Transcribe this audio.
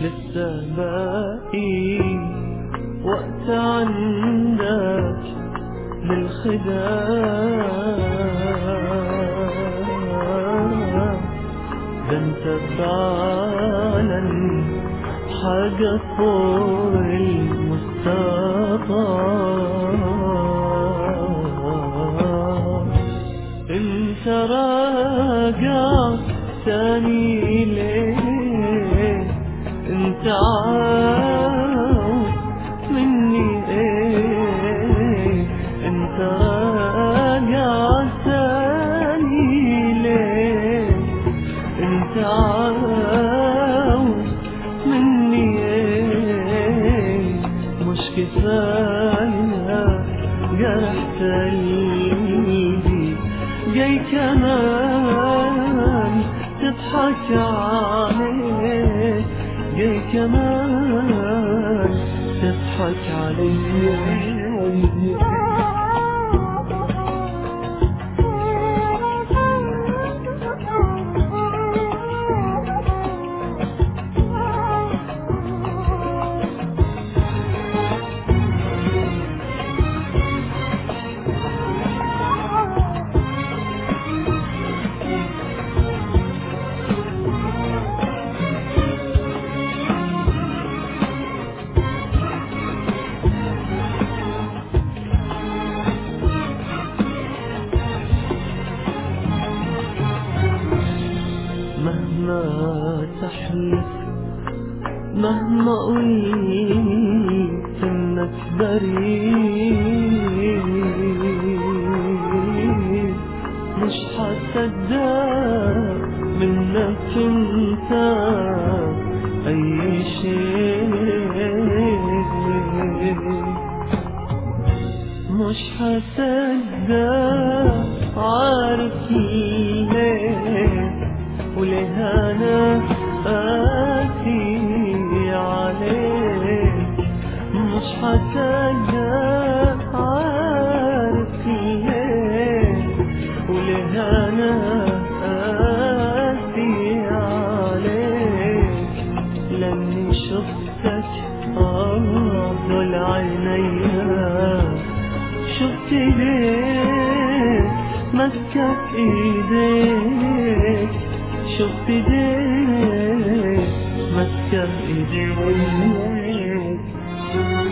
لسه باقي وقت عندك للخداع، ده انت فعلا حاجة فوق المستطاع. انت راجع تاني ليه؟ انت عاوز مني ايه؟ انت راجع تاني ليه؟ انت عاوز مني ايه؟ مش كفاية جرحت قلبي، جاي كمان تضحك عليه، جاي كمان تضحك عليه. مهما تحلف، مهما قلت انك بريء، مش هصدق منك انت اي شيء، مش هصدق. عارف ليه وليه انا قاسي عليك؟ مش هصدق. عارف ليه وليه انا قاسي عليك؟ لاني شفتك دول عينيا، شفت ايديك ماسكة ايديك، شفت ايديك ماسكة ايديك.